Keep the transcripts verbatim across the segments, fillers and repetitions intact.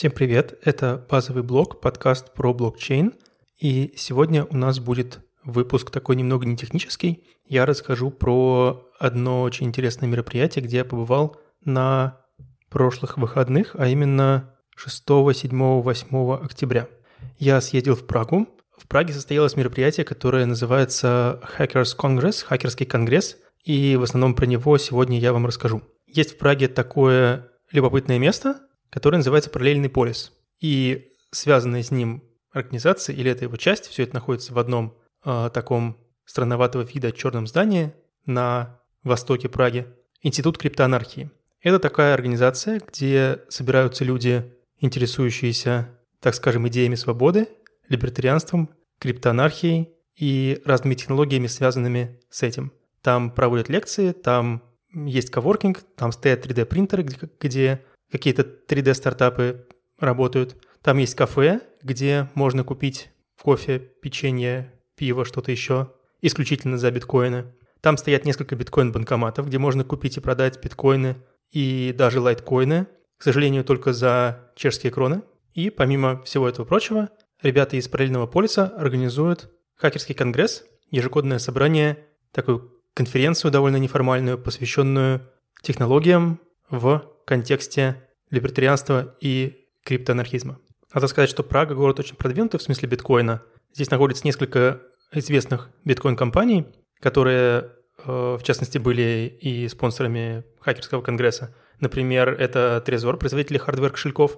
Всем привет, это базовый блог, подкаст про блокчейн, и сегодня у нас будет выпуск такой немного не технический. Я расскажу про одно очень интересное мероприятие, где я побывал на прошлых выходных, а именно шестого, седьмого, восьмого октября. Я съездил в Прагу. В Праге состоялось мероприятие, которое называется Hackers Congress, хакерский конгресс, и в основном про него сегодня я вам расскажу. Есть в Праге такое любопытное место, которое называется Параллельный полис. И связанные с ним организации, или это его часть, все это находится в одном э, таком странноватого вида черном здании на востоке Праги. Институт криптоанархии. Это такая организация, где собираются люди, интересующиеся, так скажем, идеями свободы, либертарианством, криптоанархией и разными технологиями, связанными с этим. Там проводят лекции, там есть коворкинг, там стоят три дэ-принтеры, где, где какие-то три дэ-стартапы работают. Там есть кафе, где можно купить кофе, печенье, пиво, что-то еще, исключительно за биткоины. Там стоят несколько биткоин-банкоматов, где можно купить и продать биткоины и даже лайткоины, к сожалению, только за чешские кроны. И помимо всего этого прочего, ребята из Параллельного полиса организуют хакерский конгресс, ежегодное собрание, такую конференцию довольно неформальную, посвященную технологиям в контексте либертарианства и криптоанархизма. Надо сказать, что Прага – город очень продвинутый в смысле биткоина. Здесь находится несколько известных биткоин-компаний, которые, в частности, были и спонсорами хакерского конгресса. Например, это Trezor, производители хардвер-кошельков,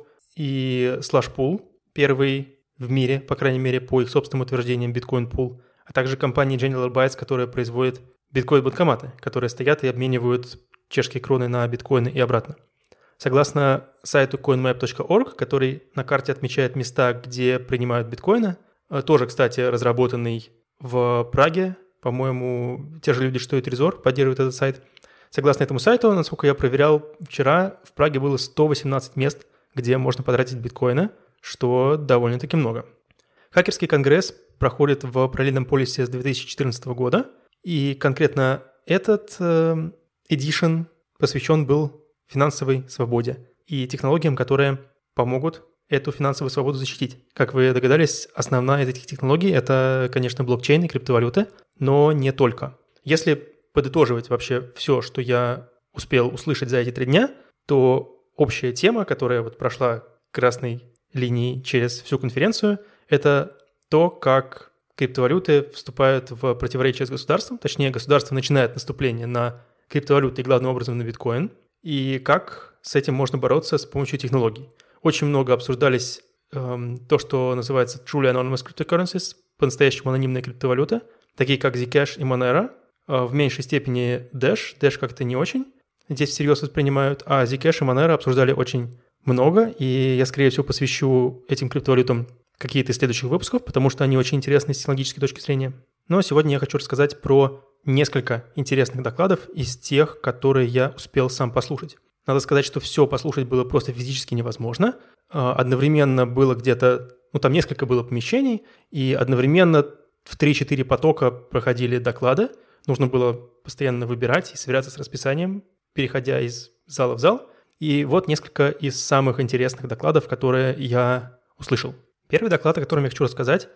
и Slashpool, первый в мире, по крайней мере, по их собственным утверждениям, биткоин-пул, а также компания General Bytes, которая производит биткоин-банкоматы, которые стоят и обменивают чешские кроны на биткоины и обратно. Согласно сайту коинмэп точка орг, который на карте отмечает места, где принимают биткоины, тоже, кстати, разработанный в Праге, по-моему, те же люди, что и Trezor, поддерживают этот сайт. Согласно этому сайту, насколько я проверял вчера, в Праге было сто восемнадцать мест, где можно потратить биткоины, что довольно-таки много. Хакерский конгресс проходит в Параллельном полисе с две тысячи четырнадцатого года, и конкретно этот э, edition посвящен был финансовой свободе и технологиям, которые помогут эту финансовую свободу защитить. Как вы догадались, основная из этих технологий – это, конечно, блокчейн и криптовалюты, но не только. Если подытоживать вообще все, что я успел услышать за эти три дня, то общая тема, которая вот прошла красной линией через всю конференцию, это то, как криптовалюты вступают в противоречие с государством, точнее, государство начинает наступление на криптовалюты и главным образом на биткоин, и как с этим можно бороться с помощью технологий. Очень много обсуждались эм, то, что называется Truly Anonymous Cryptocurrencies, по-настоящему анонимные криптовалюты, такие как Zcash и Monero, э, в меньшей степени Dash, Dash как-то не очень здесь всерьез воспринимают, а Zcash и Monero обсуждали очень много, и я, скорее всего, посвящу этим криптовалютам какие-то из следующих выпусков, потому что они очень интересны с технологической точки зрения. Но сегодня я хочу рассказать про несколько интересных докладов из тех, которые я успел сам послушать. Надо сказать, что все послушать было просто физически невозможно. Одновременно было где-то, ну там несколько было помещений, и одновременно в три-четыре потока проходили доклады. Нужно было постоянно выбирать и сверяться с расписанием, переходя из зала в зал. И вот несколько из самых интересных докладов, которые я услышал. Первый доклад, о котором я хочу рассказать,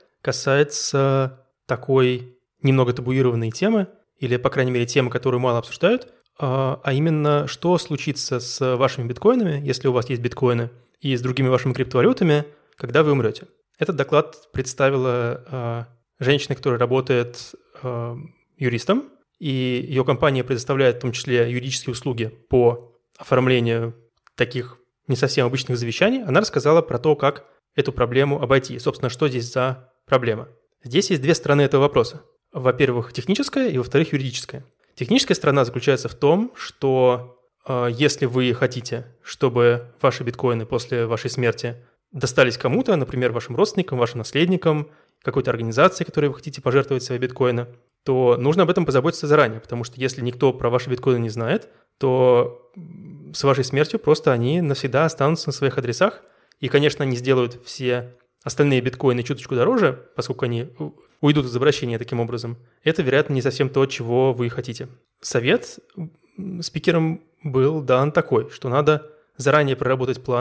касается такой немного табуированной темы, или, по крайней мере, темы, которую мало обсуждают, а именно, что случится с вашими биткоинами, если у вас есть биткоины, и с другими вашими криптовалютами, когда вы умрете. Этот доклад представила а, женщина, которая работает а, юристом, и ее компания предоставляет в том числе юридические услуги по оформлению таких не совсем обычных завещаний. Она рассказала про то, как эту проблему обойти. Собственно, что здесь за проблема. Здесь есть две стороны этого вопроса. Во-первых, техническая и, во-вторых, юридическая. Техническая сторона заключается в том, что э, если вы хотите, чтобы ваши биткоины после вашей смерти достались кому-то, например, вашим родственникам, вашим наследникам, какой-то организации, которой вы хотите пожертвовать свои биткоины, то нужно об этом позаботиться заранее, потому что если никто про ваши биткоины не знает, то с вашей смертью просто они навсегда останутся на своих адресах, и, конечно, они сделают все остальные биткоины чуточку дороже, поскольку они уйдут из обращения таким образом. Это, вероятно, не совсем то, чего вы хотите. Совет спикером был дан такой, что надо заранее проработать план,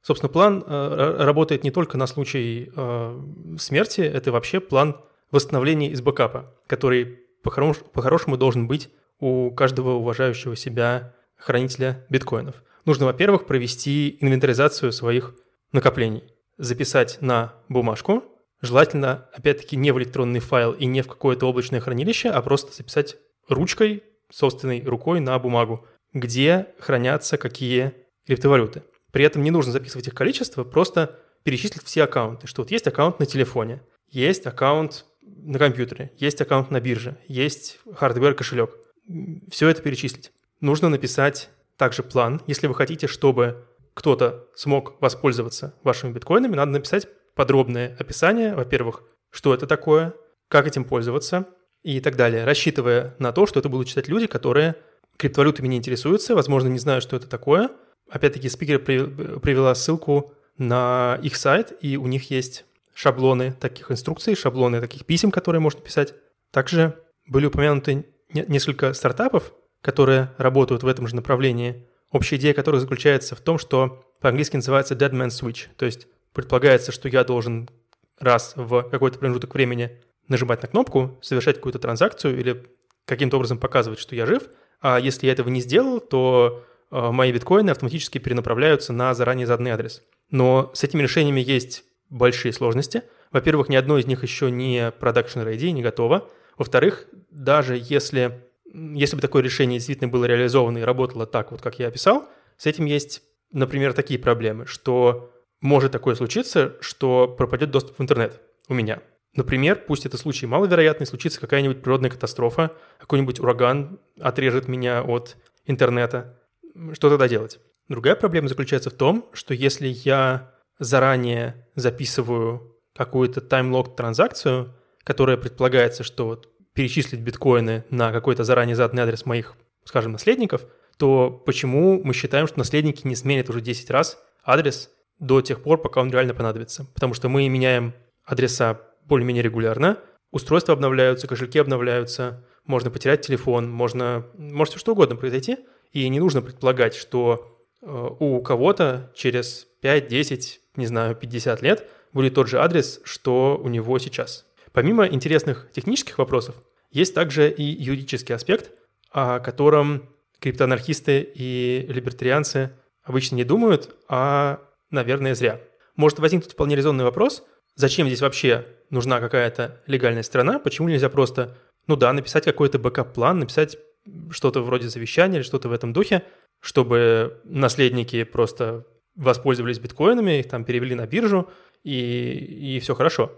Собственно, план э, работает не только на случай э, смерти, это вообще план восстановления из бэкапа, который по-хорош- по-хорошему должен быть у каждого уважающего себя хранителя биткоинов. Нужно, во-первых, провести инвентаризацию своих накоплений, записать на бумажку, желательно, опять-таки, не в электронный файл и не в какое-то облачное хранилище, а просто записать ручкой, собственной рукой на бумагу, где хранятся какие криптовалюты. При этом не нужно записывать их количество, просто перечислить все аккаунты, что вот есть аккаунт на телефоне, есть аккаунт на компьютере, есть аккаунт на бирже, есть хардвер-кошелек. Все это перечислить. Нужно написать также план. Если вы хотите, чтобы кто-то смог воспользоваться вашими биткоинами, надо написать подробное описание, во-первых, что это такое, как этим пользоваться и так далее, рассчитывая на то, что это будут читать люди, которые криптовалютами не интересуются, возможно, не знают, что это такое. Опять-таки, спикер привела ссылку на их сайт, и у них есть шаблоны таких инструкций, шаблоны таких писем, которые можно писать. Также были упомянуты несколько стартапов, которые работают в этом же направлении, общая идея которых заключается в том, что по-английски называется dead man switch, то есть предполагается, что я должен раз в какой-то промежуток времени нажимать на кнопку, совершать какую-то транзакцию или каким-то образом показывать, что я жив, а если я этого не сделал, то э, мои биткоины автоматически перенаправляются на заранее заданный адрес. Но с этими решениями есть большие сложности. Во-первых, ни одно из них еще не production ready, не готово. Во-вторых, даже если, если бы такое решение действительно было реализовано и работало так, вот как я описал, с этим есть, например, такие проблемы, что может такое случиться, что пропадет доступ в интернет у меня. Например, пусть это случай маловероятный, случится какая-нибудь природная катастрофа, какой-нибудь ураган отрежет меня от интернета. Что тогда делать? Другая проблема заключается в том, что если я заранее записываю какую-то таймлог транзакцию, которая предполагается, что вот перечислить биткоины на какой-то заранее заданный адрес моих, скажем, наследников, то почему мы считаем, что наследники не сменят уже десять раз адрес до тех пор, пока он реально понадобится? Потому что мы меняем адреса более-менее регулярно, устройства обновляются, кошельки обновляются, можно потерять телефон, можно, может все что угодно произойти, и не нужно предполагать, что э, у кого-то через пять, десять, не знаю, пятьдесят лет будет тот же адрес, что у него сейчас. Помимо интересных технических вопросов, есть также и юридический аспект, о котором криптоанархисты и либертарианцы обычно не думают, а, наверное, зря. Может возникнуть вполне резонный вопрос, зачем здесь вообще нужна какая-то легальная сторона, почему нельзя просто, ну да, написать какой-то бэкап-план, написать что-то вроде завещания или что-то в этом духе, чтобы наследники просто воспользовались биткоинами, их там перевели на биржу, и, и все хорошо.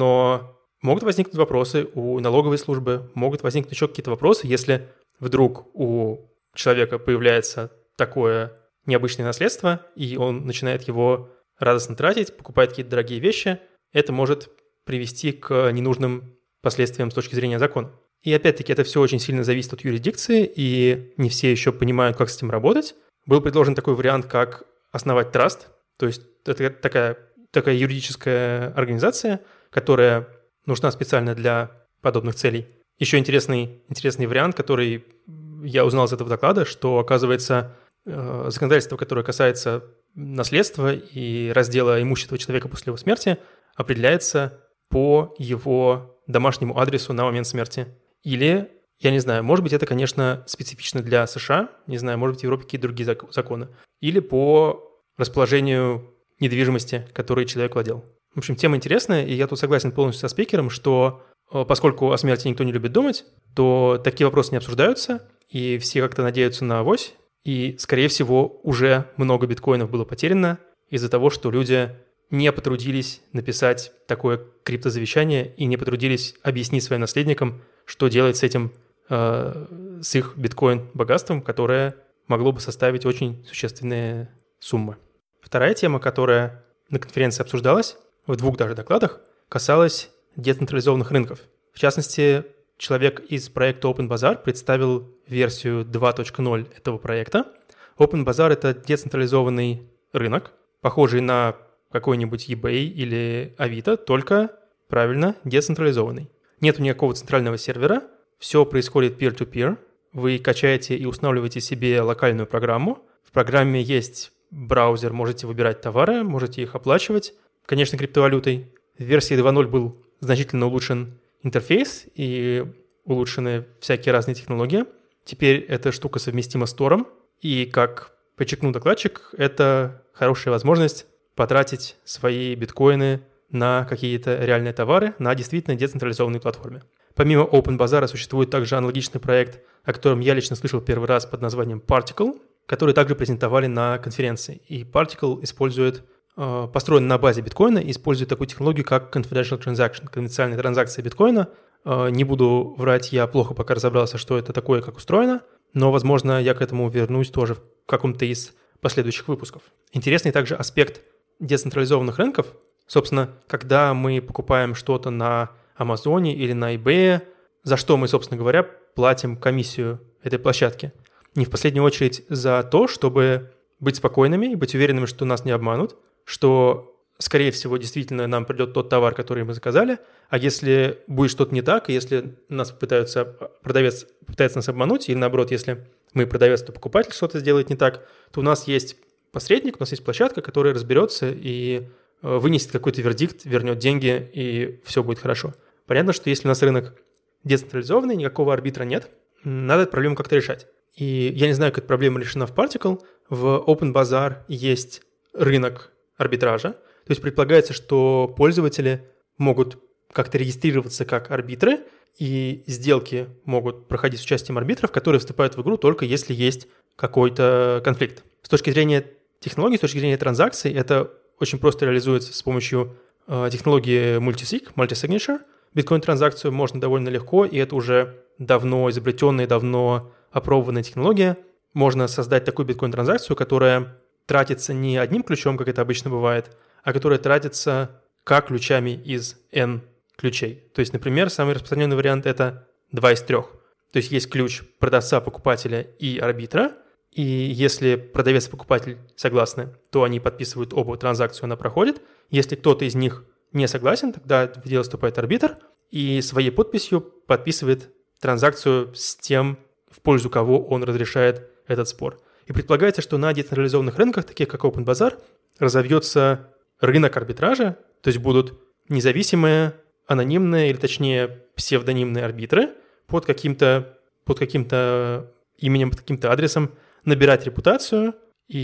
Но могут возникнуть вопросы у налоговой службы, могут возникнуть еще какие-то вопросы, если вдруг у человека появляется такое необычное наследство, и он начинает его радостно тратить, покупает какие-то дорогие вещи, это может привести к ненужным последствиям с точки зрения закона. И опять-таки это все очень сильно зависит от юрисдикции, и не все еще понимают, как с этим работать. Был предложен такой вариант, как основать траст, то есть это такая, такая юридическая организация, которая нужна специально для подобных целей. Еще интересный, интересный вариант, который я узнал из этого доклада, что, оказывается, законодательство, которое касается наследства и раздела имущества человека после его смерти, определяется по его домашнему адресу на момент смерти. Или, я не знаю, может быть, это, конечно, специфично для США, не знаю, может быть, в Европе какие-то другие законы. Или по расположению недвижимости, которой человек владел. В общем, тема интересная, и я тут согласен полностью со спикером, что поскольку о смерти никто не любит думать, то такие вопросы не обсуждаются, и все как-то надеются на авось, и, скорее всего, уже много биткоинов было потеряно из-за того, что люди не потрудились написать такое криптозавещание и не потрудились объяснить своим наследникам, что делать с этим, э, с их биткоин-богатством, которое могло бы составить очень существенные суммы. Вторая тема, которая на конференции обсуждалась, в двух даже докладах, касалась децентрализованных рынков. В частности, человек из проекта OpenBazaar представил версию два точка ноль этого проекта. OpenBazaar – это децентрализованный рынок, похожий на какой-нибудь eBay или Авито, только, правильно, децентрализованный. Нету никакого центрального сервера, все происходит peer-to-peer. Вы качаете и устанавливаете себе локальную программу. В программе есть браузер, можете выбирать товары, можете их оплачивать, конечно, криптовалютой. В версии два ноль был значительно улучшен интерфейс и улучшены всякие разные технологии. Теперь эта штука совместима с Тором, и, как подчеркнул докладчик, это хорошая возможность потратить свои биткоины на какие-то реальные товары на действительно децентрализованной платформе. Помимо OpenBazaar существует также аналогичный проект, о котором я лично слышал первый раз под названием Particle, который также презентовали на конференции. И Particle использует, э, построен на базе биткоина и использует такую технологию, как Confidential Transaction, конфиденциальная транзакция биткоина. Э, не буду врать, я плохо пока разобрался, что это такое, как устроено, но, возможно, я к этому вернусь тоже в каком-то из последующих выпусков. Интересный также аспект децентрализованных рынков. Собственно, когда мы покупаем что-то на Амазоне или на eBay, за что мы, собственно говоря, платим комиссию этой площадке. Не в последнюю очередь за то, чтобы быть спокойными и быть уверенными, что нас не обманут, что, скорее всего, действительно нам придет тот товар, который мы заказали, а если будет что-то не так, и если нас пытаются, продавец пытается нас обмануть, или наоборот, если мы продавец, то покупатель что-то сделает не так, то у нас есть посредник, у нас есть площадка, которая разберется и вынесет какой-то вердикт, вернет деньги, и все будет хорошо. Понятно, что если у нас рынок децентрализованный, никакого арбитра нет, надо эту проблему как-то решать. И я не знаю, как эта проблема решена в Particle. В OpenBazaar есть рынок арбитража. То есть предполагается, что пользователи могут как-то регистрироваться как арбитры, и сделки могут проходить с участием арбитров, которые вступают в игру только если есть какой-то конфликт. С точки зрения технологий, с точки зрения транзакций, это очень просто реализуется с помощью э, технологии multisig, multisignature. Биткоин-транзакцию можно довольно легко, и это уже давно изобретенная, давно опробованная технология. Можно создать такую биткоин-транзакцию, которая тратится не одним ключом, как это обычно бывает, а которая тратится как ключами из N ключей. То есть, например, самый распространенный вариант – это два из трех. То есть есть ключ продавца, покупателя и арбитра, и если продавец и покупатель согласны, то они подписывают оба транзакцию, она проходит. Если кто-то из них не согласен, тогда в дело вступает арбитр и своей подписью подписывает транзакцию с тем, в пользу кого он разрешает этот спор. И предполагается, что на децентрализованных рынках, таких как OpenBazaar, разовьется рынок арбитража, то есть будут независимые, анонимные, или точнее псевдонимные арбитры под каким-то, под каким-то именем, под каким-то адресом набирать репутацию,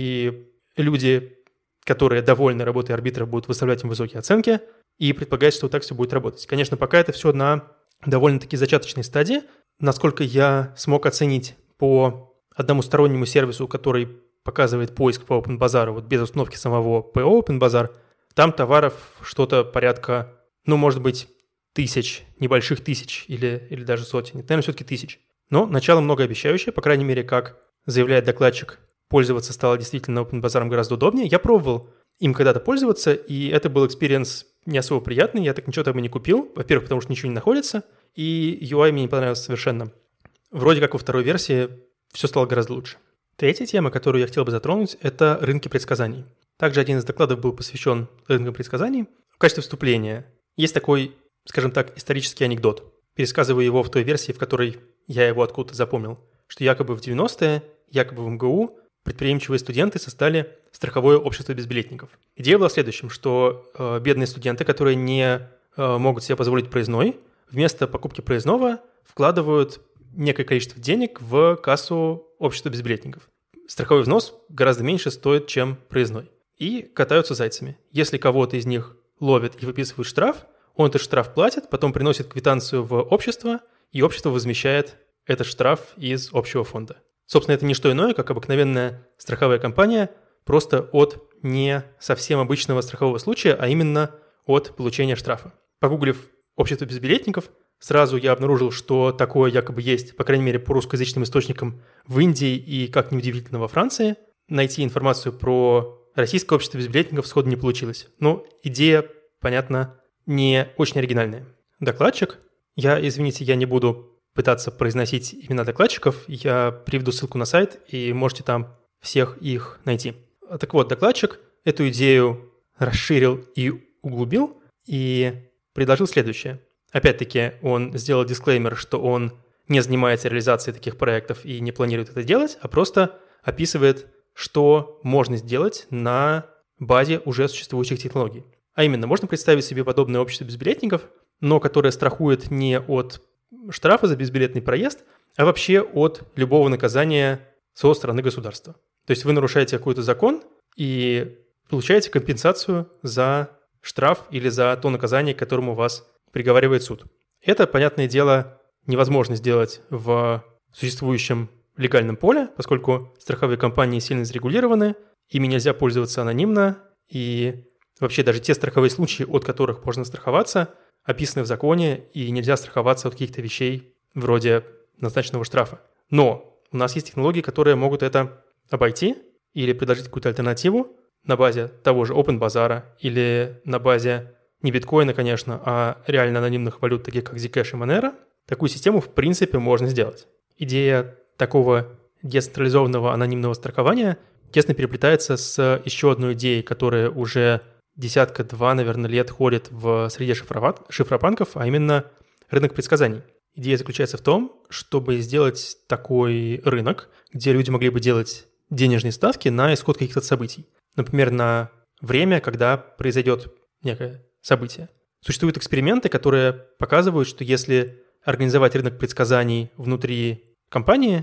и люди, которые довольны работой арбитра, будут выставлять им высокие оценки, и предполагается, что вот так все будет работать. Конечно, пока это все на довольно-таки зачаточной стадии. Насколько я смог оценить по одному стороннему сервису, который показывает поиск по OpenBazaar, вот без установки самого ПО OpenBazaar, там товаров что-то порядка, ну, может быть, тысяч, небольших тысяч или, или даже сотен. Наверное, все-таки тысяч. Но начало многообещающее, по крайней мере, как заявляет докладчик, пользоваться стало действительно OpenBazaar гораздо удобнее. Я пробовал им когда-то пользоваться, и это был экспириенс не особо приятный. Я так ничего там и не купил. Во-первых, потому что ничего не находится, и ю ай мне не понравился совершенно. Вроде как во второй версии все стало гораздо лучше. Третья тема, которую я хотел бы затронуть, это рынки предсказаний. Также один из докладов был посвящен рынкам предсказаний. В качестве вступления есть такой, скажем так, исторический анекдот. Пересказываю его в той версии, в которой я его откуда-то запомнил, что якобы в девяностые, якобы в эм гэ у предприимчивые студенты создали страховое общество безбилетников. Идея была в следующем, что э, бедные студенты, которые не э, могут себе позволить проездной, вместо покупки проездного вкладывают некое количество денег в кассу общества безбилетников. Страховой взнос гораздо меньше стоит, чем проездной. И катаются зайцами. Если кого-то из них ловят и выписывают штраф, он этот штраф платит, потом приносит квитанцию в общество, и общество возмещает этот штраф из общего фонда. Собственно, это не что иное, как обыкновенная страховая компания, просто от не совсем обычного страхового случая, а именно от получения штрафа. Погуглив общество безбилетников, сразу я обнаружил, что такое якобы есть, по крайней мере, по русскоязычным источникам в Индии и, как неудивительно, во Франции. Найти информацию про российское общество безбилетников сходу не получилось. Но идея, понятно, не очень оригинальная. Докладчик, я, извините, я не буду пытаться произносить имена докладчиков, я приведу ссылку на сайт, и можете там всех их найти. Так вот, докладчик эту идею расширил и углубил, и предложил следующее. Опять-таки, он сделал дисклеймер, что он не занимается реализацией таких проектов и не планирует это делать, а просто описывает, что можно сделать на базе уже существующих технологий. А именно, можно представить себе подобное общество безбилетников, но которое страхует не от штрафа за безбилетный проезд, а вообще от любого наказания со стороны государства. То есть вы нарушаете какой-то закон и получаете компенсацию за штраф или за то наказание, к которому вас приговаривает суд. Это, понятное дело, невозможно сделать в существующем легальном поле, поскольку страховые компании сильно зарегулированы, ими нельзя пользоваться анонимно, и вообще даже те страховые случаи, от которых можно страховаться, описаны в законе, и нельзя страховаться от каких-то вещей вроде назначенного штрафа. Но у нас есть технологии, которые могут это обойти или предложить какую-то альтернативу на базе того же OpenBazaar или на базе не биткоина, конечно, а реально анонимных валют, таких как Zcash и Monero. Такую систему, в принципе, можно сделать. Идея такого децентрализованного анонимного страхования тесно переплетается с еще одной идеей, которая уже десятка-два, наверное, лет ходит в среде шифропанков, а именно рынок предсказаний. Идея заключается в том, чтобы сделать такой рынок, где люди могли бы делать денежные ставки на исход каких-то событий. Например, на время, когда произойдет некое событие. Существуют эксперименты, которые показывают, что если организовать рынок предсказаний внутри компании,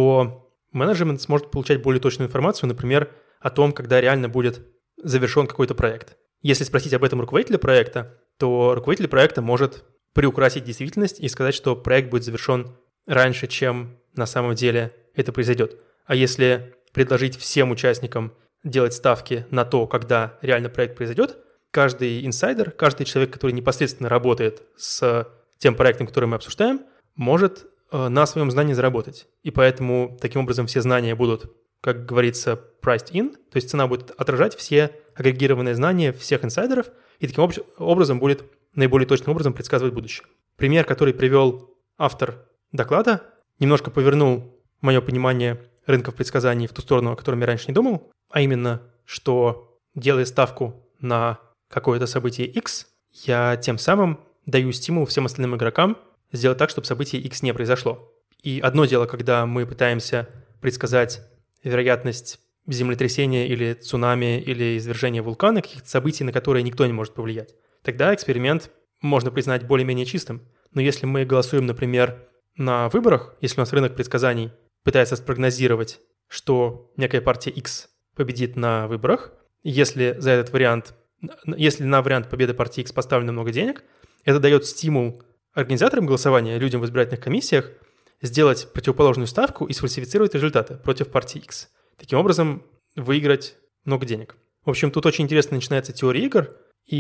то менеджмент сможет получать более точную информацию, например, о том, когда реально будет завершен какой-то проект. Если спросить об этом руководителя проекта, то руководитель проекта может приукрасить действительность и сказать, что проект будет завершен раньше, чем на самом деле это произойдет. А если предложить всем участникам делать ставки на то, когда реально проект произойдет, каждый инсайдер, каждый человек, который непосредственно работает с тем проектом, который мы обсуждаем, может на своем знании заработать. И поэтому таким образом все знания будут, как говорится, priced in, то есть цена будет отражать все агрегированные знания всех инсайдеров, и таким об- образом будет наиболее точным образом предсказывать будущее. Пример, который привел автор доклада, немножко повернул мое понимание рынков предсказаний в ту сторону, о котором я раньше не думал, а именно, что делая ставку на какое-то событие X, я тем самым даю стимул всем остальным игрокам сделать так, чтобы событие X не произошло. И одно дело, когда мы пытаемся предсказать вероятность землетрясения или цунами или извержения вулкана, каких-то событий, на которые никто не может повлиять. Тогда эксперимент можно признать более-менее чистым. Но если мы голосуем, например, на выборах, если у нас рынок предсказаний пытается спрогнозировать, что некая партия X победит на выборах, если за этот вариант, если на вариант победы партии X поставлено много денег, это дает стимул организаторам голосования, людям в избирательных комиссиях, сделать противоположную ставку и сфальсифицировать результаты против партии X. Таким образом, выиграть много денег. В общем, тут очень интересно начинается теория игр,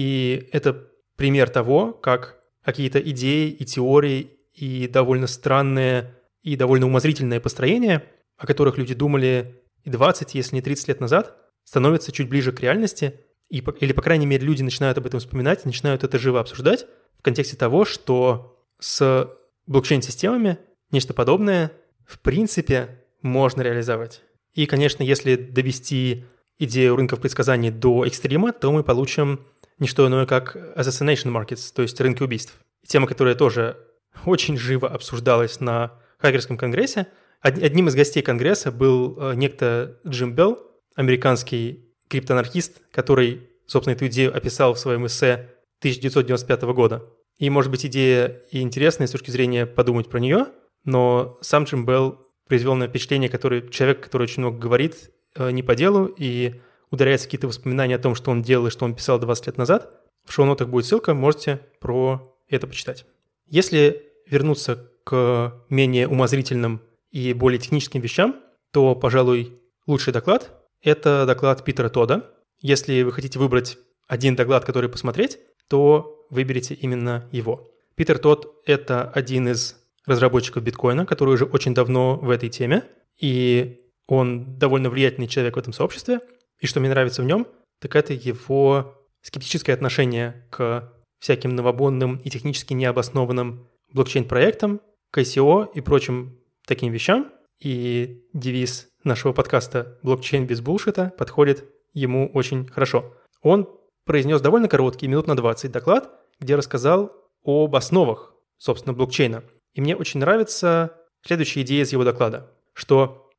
и это пример того, как какие-то идеи и теории и довольно странные и довольно умозрительные построения, о которых люди думали и двадцать, если не тридцать лет назад, становятся чуть ближе к реальности, и, или, по крайней мере, люди начинают об этом вспоминать, начинают это живо обсуждать в контексте того, что с блокчейн-системами нечто подобное, в принципе, можно реализовать. И, конечно, если довести идею рынков предсказаний до экстрима, то мы получим не что иное, как assassination markets, то есть рынки убийств. Тема, которая тоже очень живо обсуждалась на хакерском конгрессе. Одним из гостей конгресса был некто Джим Белл, американский криптоанархист, который, собственно, эту идею описал в своем эссе тысяча девятьсот девяносто пятого года. И, может быть, идея и интересная с точки зрения подумать про нее, но сам Джим Белл произвел на впечатление, который, человек, который очень много говорит не по делу и ударяется в какие-то воспоминания о том, что он делал и что он писал двадцать лет назад. В шоу-нотах будет ссылка, можете про это почитать. Если вернуться к менее умозрительным и более техническим вещам, то, пожалуй, лучший доклад – это доклад Питера Тодда. Если вы хотите выбрать один доклад, который посмотреть, то выберите именно его. Питер Тодд – это один из разработчиков биткоина, который уже очень давно в этой теме, и он довольно влиятельный человек в этом сообществе. И что мне нравится в нем, так это его скептическое отношение к всяким новобонным и технически необоснованным блокчейн-проектам, к ай си о и прочим таким вещам. И девиз нашего подкаста «Блокчейн без булшита» подходит ему очень хорошо. Он произнес довольно короткий, минут на двадцать доклад, где рассказал об основах, собственно, блокчейна. И мне очень нравится следующая идея из его доклада, что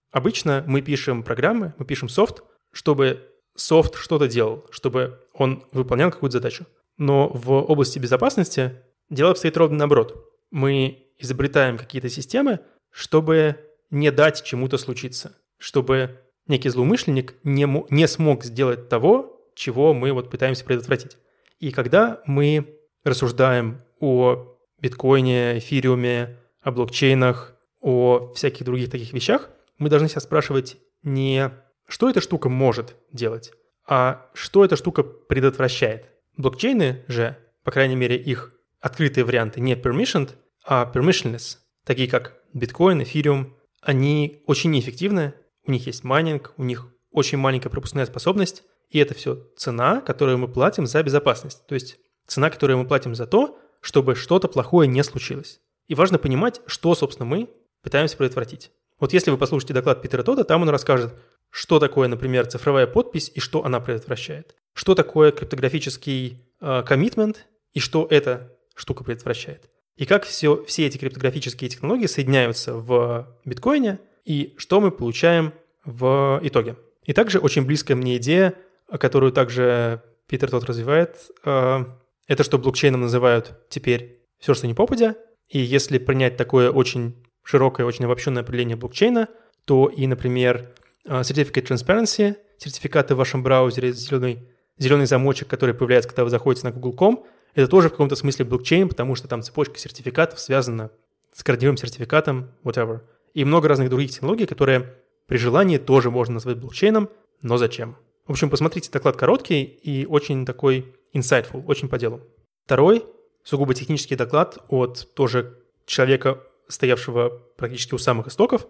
Обычно мы пишем программы, мы пишем софт, чтобы софт что-то делал, чтобы он выполнял какую-то задачу. Но в области безопасности дело обстоит ровно наоборот. Мы изобретаем какие-то системы, чтобы не дать чему-то случиться, чтобы некий злоумышленник не, мо- не смог сделать того, чего мы вот пытаемся предотвратить. И когда мы рассуждаем о биткоине, эфириуме, о блокчейнах, о всяких других таких вещах, мы должны себя спрашивать не что эта штука может делать, а что эта штука предотвращает. Блокчейны же, по крайней мере, их открытые варианты не permissioned, а permissionless, такие как биткоин, эфириум, они очень неэффективны, у них есть майнинг, у них очень маленькая пропускная способность, и это все цена, которую мы платим за безопасность, то есть цена, которую мы платим за то, чтобы что-то плохое не случилось. И важно понимать, что, собственно, мы пытаемся предотвратить. Вот если вы послушаете доклад Питера Тодда, там он расскажет, что такое, например, цифровая подпись и что она предотвращает. Что такое криптографический коммитмент э, и что эта штука предотвращает. И как все, все эти криптографические технологии соединяются в биткоине и что мы получаем в итоге. И также очень близкая мне идея, которую также Питер Тодд развивает, э, это что блокчейном называют теперь все, что не попадя. И если принять такое очень широкое, очень обобщенное определение блокчейна, то и, например, Certificate Transparency, сертификаты в вашем браузере, зеленый, зеленый замочек, который появляется, когда вы заходите на гугл точка ком, это тоже в каком-то смысле блокчейн, потому что там цепочка сертификатов связана с корневым сертификатом, whatever. И много разных других технологий, которые при желании тоже можно назвать блокчейном, но зачем? В общем, посмотрите, доклад короткий и очень такой insightful, очень по делу. Второй, сугубо технический доклад от тоже человека, стоявшего практически у самых истоков,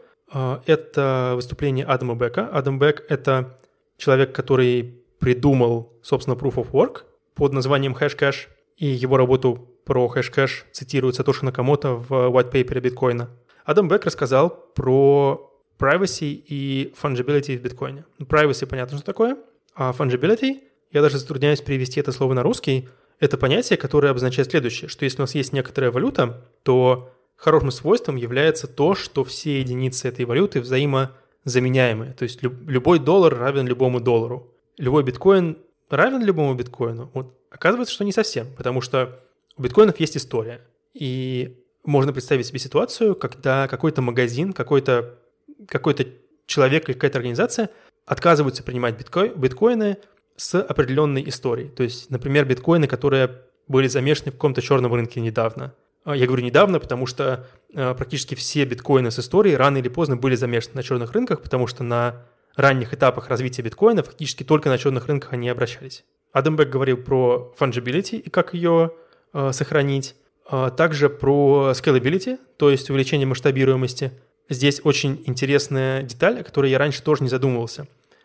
это выступление Адама Бека. Адам Бек – это человек, который придумал, собственно, Proof of Work под названием Hashcash, и его работу про Hashcash цитирует Сатоши Накамото в white paper биткоина. Адам Бек рассказал про privacy и fungibility в биткоине. Privacy понятно, что такое, а fungibility, я даже затрудняюсь перевести это слово на русский, это понятие, которое обозначает следующее, что если у нас есть некоторая валюта, то хорошим свойством является то, что все единицы этой валюты взаимозаменяемые. То есть люб- любой доллар равен любому доллару. Любой биткоин равен любому биткоину. Вот оказывается, что не совсем, потому что у биткоинов есть история. И можно представить себе ситуацию, когда какой-то магазин, какой-то, какой-то человек или какая-то организация отказываются принимать битко- биткоины с определенной историей. То есть, например, биткоины, которые были замешаны в каком-то черном рынке недавно. Я говорю недавно, потому что э, практически все биткоины с историей рано или поздно были замешаны на черных рынках, потому что на ранних этапах развития биткоина фактически только на черных рынках они обращались. Адам Бек говорил про fungibility и как ее э, сохранить, а также про scalability, то есть увеличение масштабируемости. Здесь очень интересная деталь, о которой я раньше тоже не задумывался,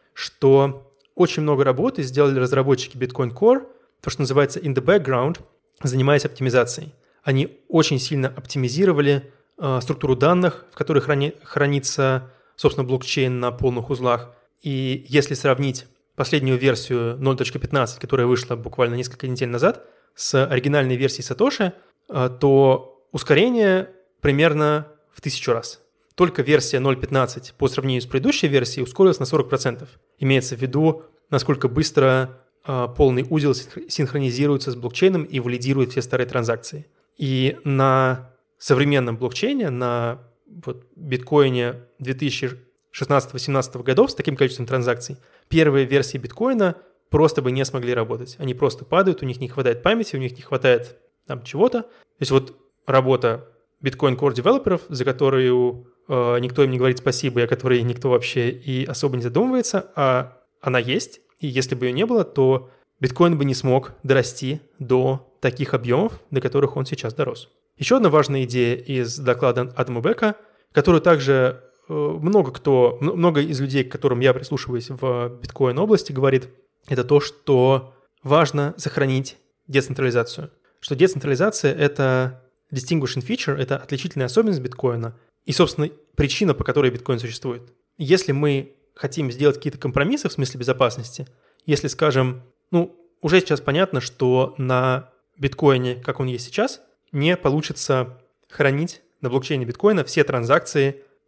что очень много работы сделали разработчики Bitcoin Core, то, что называется in the background, занимаясь оптимизацией. Они очень сильно оптимизировали э, структуру данных, в которой храни, хранится, собственно, блокчейн на полных узлах. И если сравнить последнюю версию ноль точка пятнадцать, которая вышла буквально несколько недель назад, с оригинальной версией Сатоши, э, то ускорение примерно в тысячу раз. Только версия ноль точка пятнадцать по сравнению с предыдущей версией ускорилась на сорок процентов. Имеется в виду, насколько быстро э, полный узел синхронизируется с блокчейном и валидирует все старые транзакции. И на современном блокчейне, на вот, биткоине две тысячи шестнадцатого-семнадцатого годов с таким количеством транзакций, первые версии биткоина просто бы не смогли работать. Они просто падают, у них не хватает памяти, у них не хватает там чего-то. То есть вот работа Bitcoin Core девелоперов, за которую э, никто им не говорит спасибо, и о которой никто вообще и особо не задумывается, а она есть. И если бы ее не было, то биткоин бы не смог дорасти до таких объемов, до которых он сейчас дорос. Еще одна важная идея из доклада Адама Бека, которую также э, много кто, много из людей, к которым я прислушиваюсь в биткоин-области, говорит, это то, что важно сохранить децентрализацию. Что децентрализация – это distinguishing feature, это отличительная особенность биткоина и, собственно, причина, по которой биткоин существует. Если мы хотим сделать какие-то компромиссы в смысле безопасности, если, скажем, ну, уже сейчас понятно, что на биткоине, как он есть сейчас, не получится хранить на блокчейне биткоина все транзакции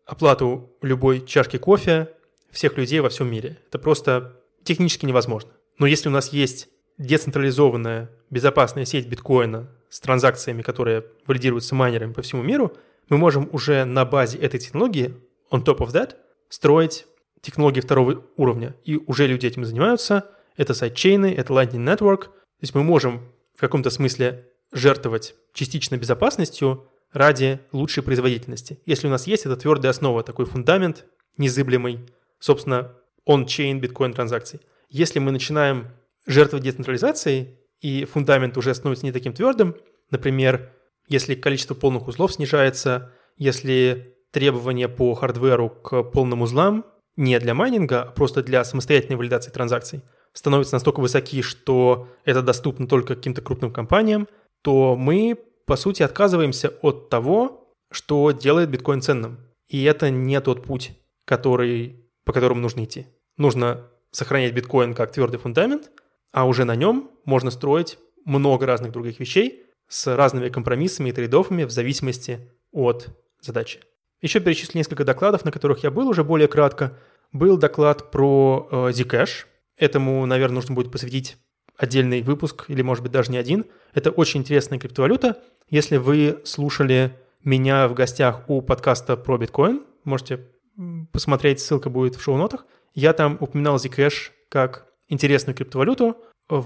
оплату любой чашки кофе всех людей во всем мире. Это просто технически невозможно. Но если у нас есть децентрализованная, безопасная сеть биткоина с транзакциями, которые валидируются майнерами по всему миру, мы можем уже на базе этой технологии, on top of that, строить технологии второго уровня. И уже люди этим занимаются. Это сайдчейны, это Lightning Network. То есть мы можем в каком-то смысле жертвовать частично безопасностью ради лучшей производительности. Если у нас есть эта твердая основа, такой фундамент незыблемый, собственно, on-chain биткоин-транзакций. Если мы начинаем жертвовать децентрализацией, и фундамент уже становится не таким твердым, например, если количество полных узлов снижается, если требования по хардверу к полным узлам не для майнинга, а просто для самостоятельной валидации транзакций становятся настолько высоки, что это доступно только каким-то крупным компаниям, то мы, по сути, отказываемся от того, что делает биткоин ценным. И это не тот путь, который, по которому нужно идти. Нужно сохранять биткоин как твердый фундамент, а уже на нем можно строить много разных других вещей с разными компромиссами и трейд-оффами в зависимости от задачи. Еще перечислю несколько докладов, на которых я был уже более кратко. Был доклад про э, Zcash. Этому, наверное, нужно будет посвятить отдельный выпуск, или, может быть, даже не один. Это очень интересная криптовалюта. Если вы слушали меня в гостях у подкаста про биткоин, можете посмотреть, ссылка будет в шоу-нотах. Я там упоминал Zcash как интересную криптовалюту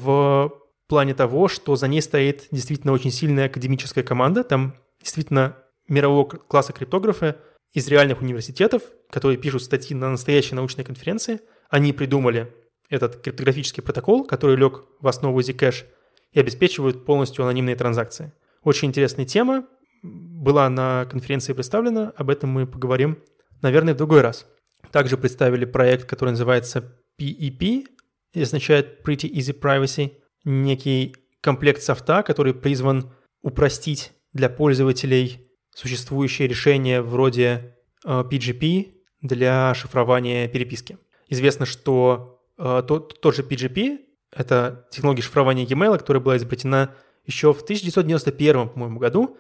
в плане того, что за ней стоит действительно очень сильная академическая команда. Там действительно мирового класса криптографы из реальных университетов, которые пишут статьи на настоящей научной конференции. Они придумали этот криптографический протокол, который лег в основу Zcash, и обеспечивают полностью анонимные транзакции. Очень интересная тема. Была на конференции представлена. Об этом мы поговорим, наверное, в другой раз. Также представили проект, который называется пи и пи, и означает Pretty Easy Privacy, некий комплект софта, который призван упростить для пользователей существующие решения вроде э, пи джи пи для шифрования переписки. Известно, что э, тот, тот же пи джи пи – это технология шифрования e-mail, которая была изобретена еще в тысяча девятьсот девяносто первом, по-моему, году,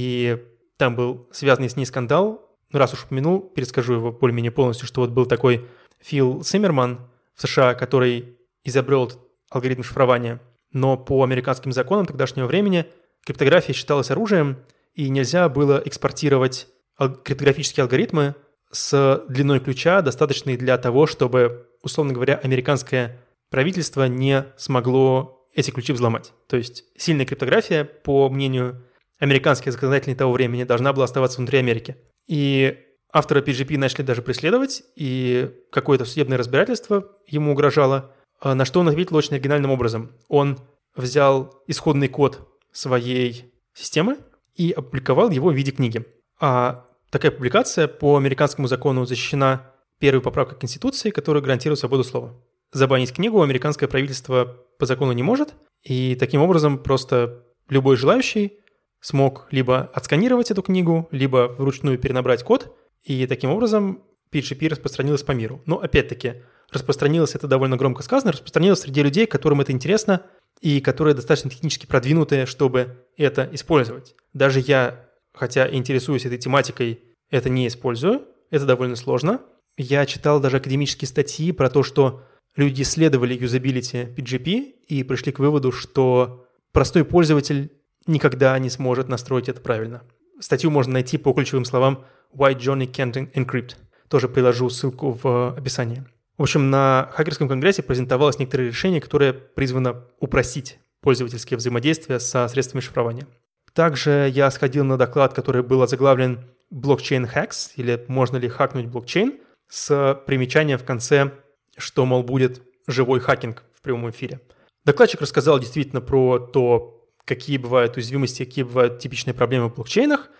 и там был связанный с ней скандал. Раз уж упомянул, перескажу его более-менее полностью, что вот был такой Фил Симмерман в США, который изобрел этот алгоритм шифрования, но по американским законам тогдашнего времени криптография считалась оружием, и нельзя было экспортировать криптографические алгоритмы с длиной ключа, достаточной для того, чтобы, условно говоря, американское правительство не смогло эти ключи взломать. То есть сильная криптография, по мнению американских законодателей того времени, должна была оставаться внутри Америки. И автора пи джи пи начали даже преследовать, и какое-то судебное разбирательство ему угрожало, на что он ответил очень оригинальным образом. Он взял исходный код своей системы и опубликовал его в виде книги. А такая публикация по американскому закону защищена первой поправкой к Конституции, которая гарантирует свободу слова. Забанить книгу американское правительство по закону не может, и таким образом просто любой желающий смог либо отсканировать эту книгу, либо вручную перенабрать код, и таким образом пи джи пи распространилось по миру. Но опять-таки, распространилось это довольно громко сказано, распространилось среди людей, которым это интересно, и которые достаточно технически продвинутые, чтобы это использовать. Даже я, хотя интересуюсь этой тематикой, это не использую, это довольно сложно. Я читал даже академические статьи про то, что люди исследовали юзабилити пи джи пи и пришли к выводу, что простой пользователь никогда не сможет настроить это правильно. Статью можно найти по ключевым словам «Why Johnny Can't Encrypt». Тоже приложу ссылку в описании. В общем, на хакерском конгрессе презентовалось некоторые решения, которые призвано упростить пользовательские взаимодействия со средствами шифрования. Также я сходил на доклад, который был озаглавлен «Blockchain Hacks» или «Можно ли хакнуть блокчейн?» с примечанием в конце, что, мол, будет живой хакинг в прямом эфире. Докладчик рассказал действительно про то, какие бывают уязвимости, какие бывают типичные проблемы в блокчейнах,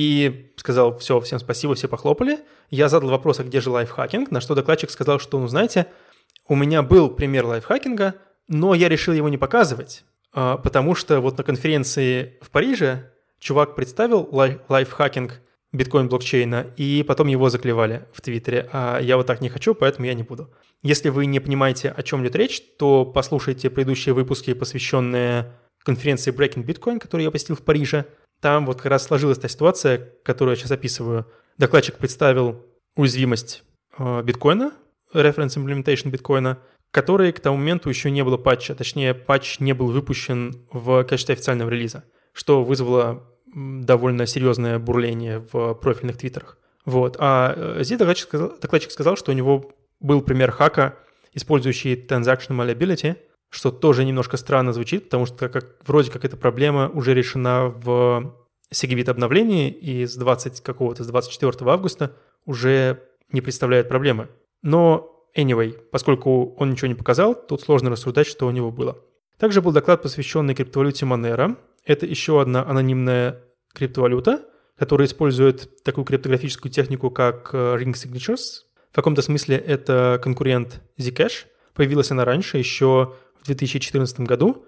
и сказал: все, всем спасибо, все похлопали. Я задал вопрос, а где же лайфхакинг, на что докладчик сказал, что, ну, знаете, у меня был пример лайфхакинга, но я решил его не показывать, потому что вот на конференции в Париже чувак представил лайф- лайфхакинг биткоин-блокчейна, и потом его заклевали в Твиттере, а я вот так не хочу, поэтому я не буду. Если вы не понимаете, о чем идет речь, то послушайте предыдущие выпуски, посвященные конференции Breaking Bitcoin, которую я посетил в Париже. Там вот как раз сложилась та ситуация, которую я сейчас описываю. докладчик представил уязвимость э, биткоина, reference implementation биткоина, который к тому моменту еще не было патча, точнее, патч не был выпущен в качестве официального релиза, что вызвало довольно серьезное бурление в профильных твиттерах. Вот. А здесь докладчик сказал, докладчик сказал, что у него был пример хака, использующий transaction malleability, что тоже немножко странно звучит, потому что как, вроде как эта проблема уже решена в Segwit обновлении, и с двадцать какого-то, с двадцать четвёртого августа уже не представляет проблемы. Но, anyway, поскольку он ничего не показал, тут сложно рассуждать, что у него было. Также был доклад, посвященный криптовалюте Monero. Это еще одна анонимная криптовалюта, которая использует такую криптографическую технику, как Ring Signatures. В каком-то смысле это конкурент Zcash. Появилась она раньше, еще в две тысячи четырнадцатом году,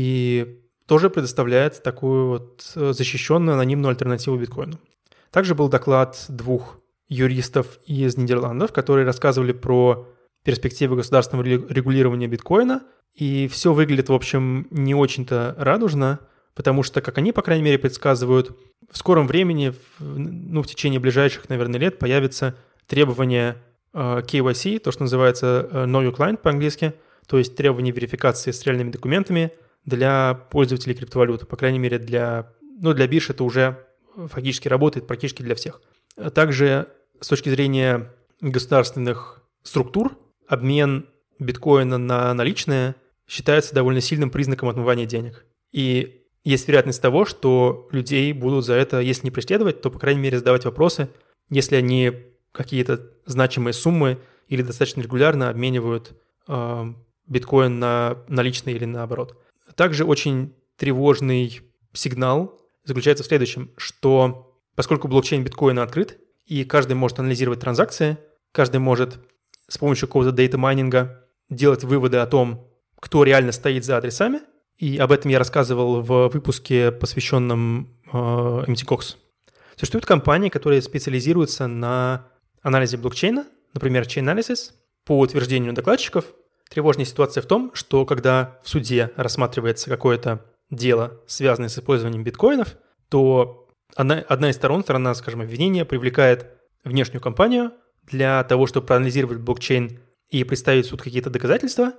и тоже предоставляет такую вот защищенную анонимную альтернативу биткоину. Также был доклад двух юристов из Нидерландов, которые рассказывали про перспективы государственного регулирования биткоина, и все выглядит, в общем, не очень-то радужно, потому что, как они, по крайней мере, предсказывают, в скором времени, ну, в течение ближайших, наверное, лет появится требование э, кей вай си, то, что называется э, Know Your Client по-английски, то есть требование верификации с реальными документами для пользователей криптовалют. По крайней мере, для, ну, для бирж это уже фактически работает практически для всех. Также с точки зрения государственных структур, обмен биткоина на наличные считается довольно сильным признаком отмывания денег. И есть вероятность того, что людей будут за это, если не преследовать, то, по крайней мере, задавать вопросы, если они какие-то значимые суммы или достаточно регулярно обменивают э, биткоин на наличные или наоборот. Также очень тревожный сигнал заключается в следующем, что поскольку блокчейн биткоина открыт, и каждый может анализировать транзакции, каждый может с помощью какого-то дейта-майнинга делать выводы о том, кто реально стоит за адресами, и об этом я рассказывал в выпуске, посвященном э, эм ти кокс. Существуют компании, которые специализируются на анализе блокчейна, например, Chainalysis. По утверждению докладчиков, тревожная ситуация в том, что когда в суде рассматривается какое-то дело, связанное с использованием биткоинов, то одна, одна из сторон, сторона, скажем, обвинения, привлекает внешнюю компанию для того, чтобы проанализировать блокчейн и представить в суд какие-то доказательства,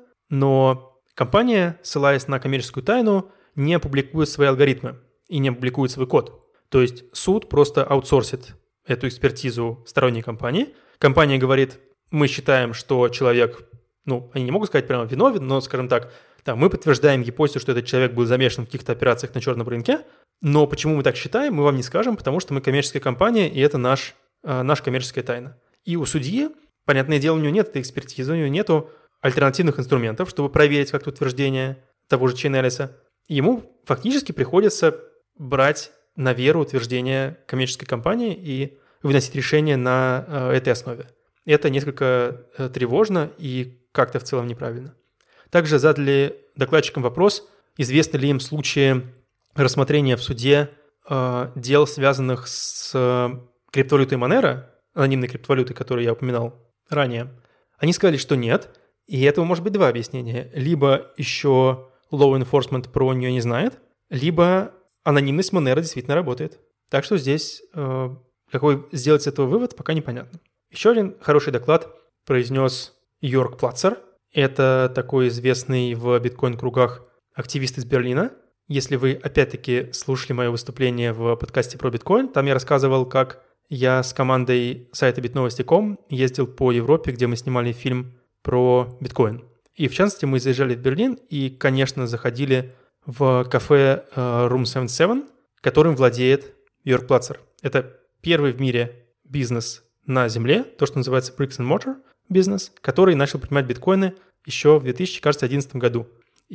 но компания, ссылаясь на коммерческую тайну, не публикует свои алгоритмы и не публикует свой код. То есть суд просто аутсорсит эту экспертизу сторонней компании. Компания говорит, мы считаем, что человек, ну, они не могут сказать прямо виновен, но, скажем так, да, мы подтверждаем гипотезу, что этот человек был замешан в каких-то операциях на черном рынке, но почему мы так считаем, мы вам не скажем, потому что мы коммерческая компания, и это наш, э, наша коммерческая тайна. И у судьи, понятное дело, у него нет этой экспертизы, у него нету альтернативных инструментов, чтобы проверить как-то утверждение того же Chainalysis. Ему фактически приходится брать на веру утверждение коммерческой компании и выносить решение на э, этой основе. Это несколько э, тревожно и как-то в целом неправильно. Также задали докладчикам вопрос, известны ли им случаи рассмотрения в суде э, дел, связанных с э, криптовалютой Monero, анонимной криптовалютой, которую я упоминал ранее. Они сказали, что нет, и этого может быть два объяснения. Либо еще law enforcement про нее не знает, либо анонимность Monero действительно работает. Так что здесь э, какой сделать с этого вывод, пока непонятно. Еще один хороший доклад произнес Йорк Плацер. Это такой известный в биткоин-кругах активист из Берлина. Если вы, опять-таки, слушали мое выступление в подкасте про биткоин, там я рассказывал, как я с командой сайта битновости точка ком ездил по Европе, где мы снимали фильм про биткоин. И, в частности, мы заезжали в Берлин и, конечно, заходили в кафе Room семьдесят семь, которым владеет Йорк Плацер. Это первый в мире бизнес на земле, то, что называется bricks and mortar бизнес, который начал принимать биткоины еще в две тысячи одиннадцатом году.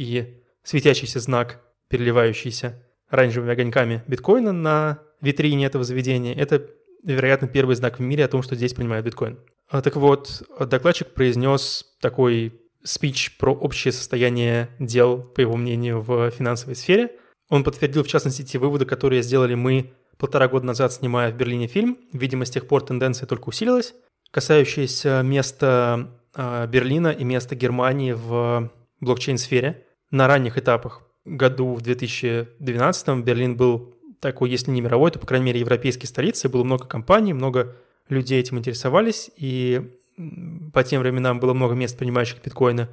И светящийся знак, переливающийся оранжевыми огоньками биткоина на витрине этого заведения, это, вероятно, первый знак в мире о том, что здесь принимают биткоин. Так вот, докладчик произнес такой спич про общее состояние дел, по его мнению, в финансовой сфере. Он подтвердил, в частности, те выводы, которые сделали мы полтора года назад, снимая в Берлине фильм. Видимо, с тех пор тенденция только усилилась, касающаяся места э, Берлина и места Германии в блокчейн-сфере. На ранних этапах, году в две тысячи двенадцатом, Берлин был такой, если не мировой, то, по крайней мере, европейской столицей. Было много компаний, много людей этим интересовались, и по тем временам было много мест, принимающих биткоины,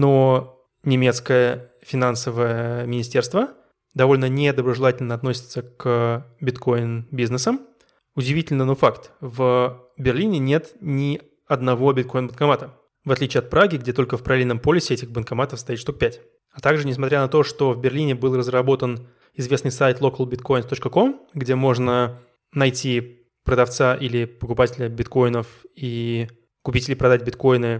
но немецкое финансовое министерство довольно недоброжелательно относится к биткоин-бизнесам. Удивительно, но факт. В Берлине нет ни одного биткоин-банкомата, в отличие от Праги, где только в параллельном полюсе этих банкоматов стоит штук пять. А также, несмотря на то, что в Берлине был разработан известный сайт локал биткоинс точка ком, где можно найти продавца или покупателя биткоинов и купить или продать биткоины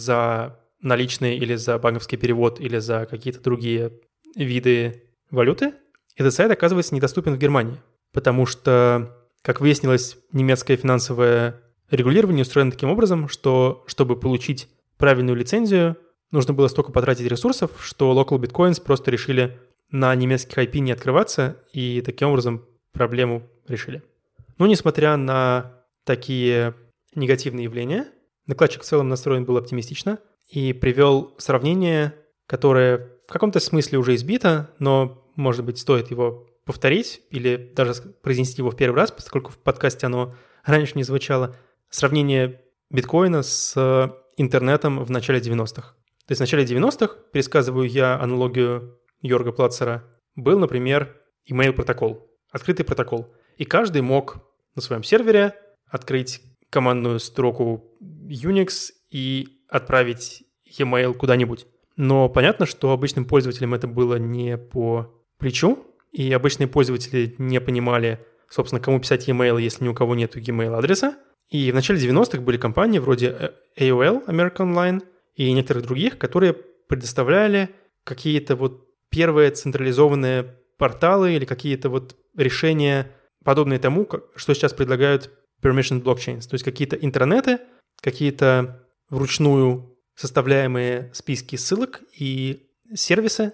за наличные или за банковский перевод или за какие-то другие виды валюты, этот сайт оказывается недоступен в Германии, потому что, как выяснилось, немецкое финансовое регулирование устроено таким образом, что чтобы получить правильную лицензию, нужно было столько потратить ресурсов, что Local Bitcoins просто решили на немецких ай пи не открываться и таким образом проблему решили. Но несмотря на такие негативные явления, докладчик в целом настроен был оптимистично и привел сравнение, которое в каком-то смысле уже избито, но, может быть, стоит его повторить или даже произнести его в первый раз, поскольку в подкасте оно раньше не звучало. Сравнение биткоина с интернетом в начале девяностых. То есть в начале девяностых, пересказываю я аналогию Йорга Плацера, был, например, email-протокол, открытый протокол. И каждый мог на своем сервере открыть командную строку Unix и отправить e-mail куда-нибудь. Но понятно, что обычным пользователям это было не по плечу, и обычные пользователи не понимали, собственно, кому писать e-mail, если ни у кого нет e-mail адреса. И в начале девяностых были компании вроде эй о эл, American Online, и некоторых других, которые предоставляли какие-то вот первые централизованные порталы или какие-то вот решения, подобные тому, что сейчас предлагают permission blockchains, то есть какие-то интернеты, какие-то вручную составляемые списки ссылок и сервисы,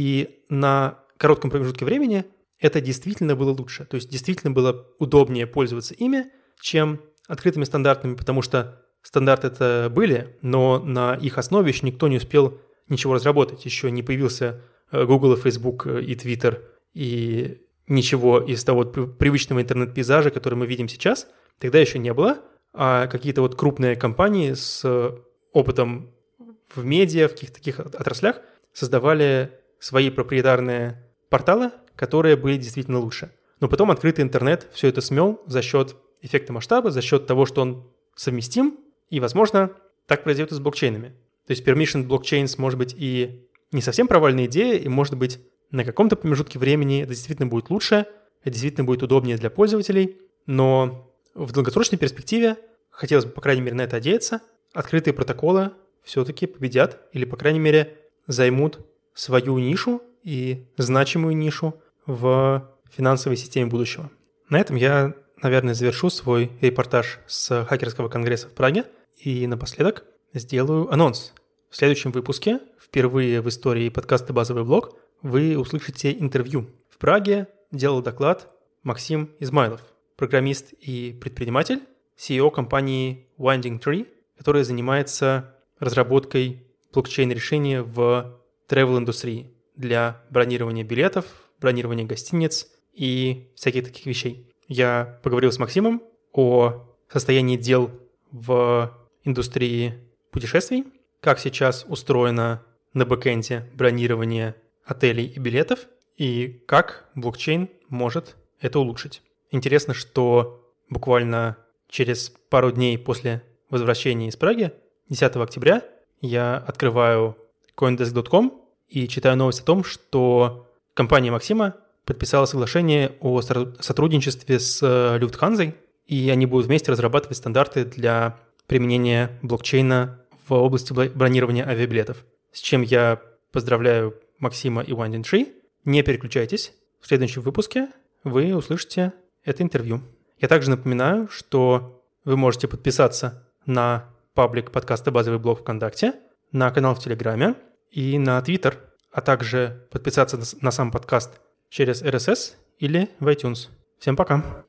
и на коротком промежутке времени это действительно было лучше, то есть действительно было удобнее пользоваться ими, чем открытыми стандартами, потому что стандарты это были, но на их основе еще никто не успел ничего разработать, еще не появился Google, и Facebook и Twitter, и ничего из того привычного интернет-пейзажа, который мы видим сейчас, тогда еще не было, а какие-то вот крупные компании с опытом в медиа, в каких-то таких отраслях создавали свои проприетарные порталы, которые были действительно лучше. Но потом открытый интернет все это смел за счет эффекта масштаба, за счет того, что он совместим, и, возможно, так произойдет и с блокчейнами. То есть permission blockchains может быть и не совсем провальная идея, и может быть на каком-то промежутке времени это действительно будет лучше, это действительно будет удобнее для пользователей, но в долгосрочной перспективе, хотелось бы, по крайней мере, на это надеяться, открытые протоколы все-таки победят или, по крайней мере, займут свою нишу и значимую нишу в финансовой системе будущего. На этом я, наверное, завершу свой репортаж с хакерского конгресса в Праге и напоследок сделаю анонс. В следующем выпуске, впервые в истории подкаста «Базовый блок», вы услышите интервью. В Праге делал доклад Максим Измайлов, программист и предприниматель, си и о компании Winding Tree, которая занимается разработкой блокчейн-решения в travel-индустрии для бронирования билетов, бронирования гостиниц и всяких таких вещей. Я поговорил с Максимом о состоянии дел в индустрии путешествий, как сейчас устроено на бэкэнде бронирование отелей и билетов, и как блокчейн может это улучшить. Интересно, что буквально через пару дней после возвращения из Праги, десятого октября, я открываю коиндеск точка ком и читаю новость о том, что компания Максима подписала соглашение о сотрудничестве с Люфтханзой, и они будут вместе разрабатывать стандарты для применения блокчейна в области бронирования авиабилетов. С чем я поздравляю Максима и Winding Tree. Не переключайтесь. В следующем выпуске вы услышите это интервью. Я также напоминаю, что вы можете подписаться на паблик подкаста «Базовый блок» ВКонтакте, на канал в Телеграме и на Твиттер, а также подписаться на сам подкаст через эр эс эс или в iTunes. Всем пока!